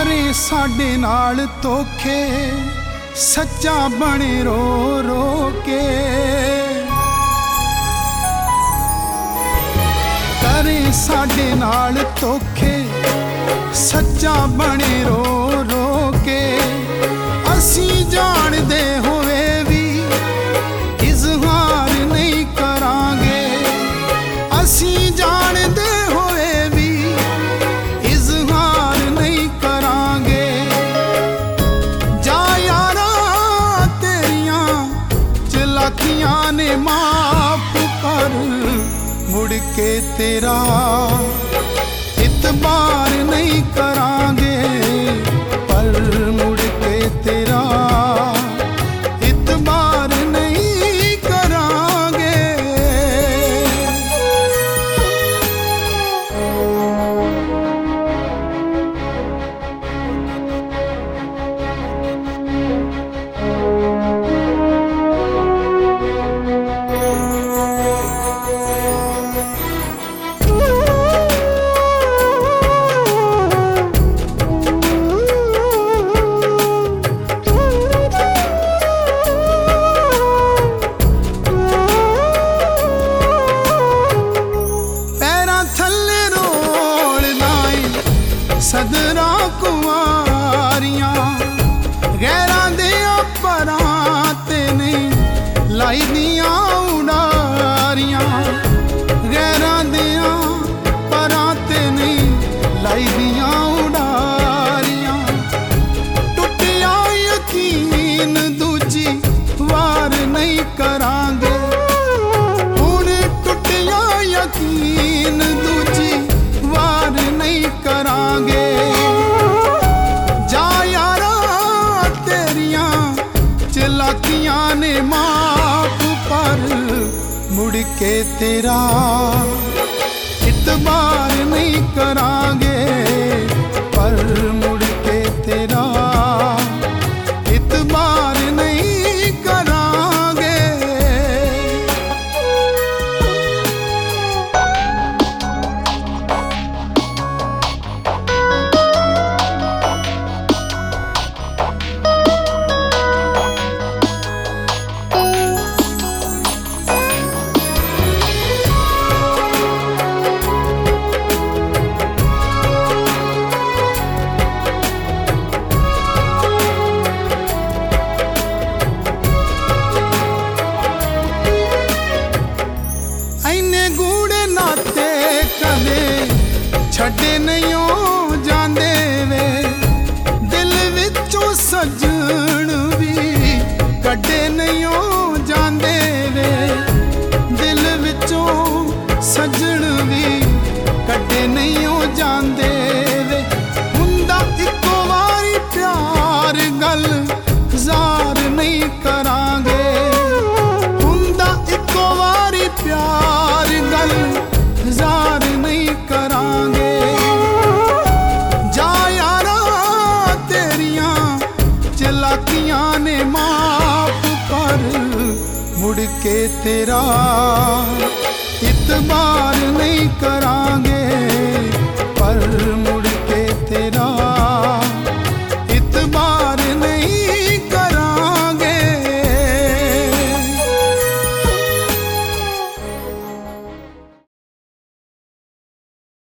करे साडे नाल धोखे सच्चा बने रो रो के। करे साडे नाल धोखे सच्चा बने रो रो के। असी जानदे होवे भी इजहार नहीं करांगे। असी जानदे होवे भी इजहार नहीं करांगे। जा यारा तेरियां चलाकियां ने माफ कर, मुड़ के तेरा इतबार नहीं करांगे। पर मुड़ के तेरा इतबार नहीं करांगे। सदरा कुआरियां गैरां दियां परां ते नहीं लाई दियां उडारियां। गैरां दियां परां ते नहीं लाई दियां उडारियां। टुटिया यकीन दूजी वार नहीं करांगे। हुण टुटिया यकीन दूजी वार नहीं करांगे। चलाकियां ने माफ पर मुड़ के तेरा इतबार नहीं करांगे। पर मुड़ के तेरा इतबार नहीं करांगे। छड्डे नहीं हो जांदे वे दिल विचों सजन भी कड्डे नहीं हो जांदे वे। दिल विचों सजन भी कड्डे नहीं हो जांदे वे। हुंदा इक्को वारी प्यार गल जार नहीं करांगे। हुंदा इक्को वारी प्यार गल जार नहीं करांगे। चलाकियां ने माफ कर मुड़ के तेरा इतबार नहीं करांगे।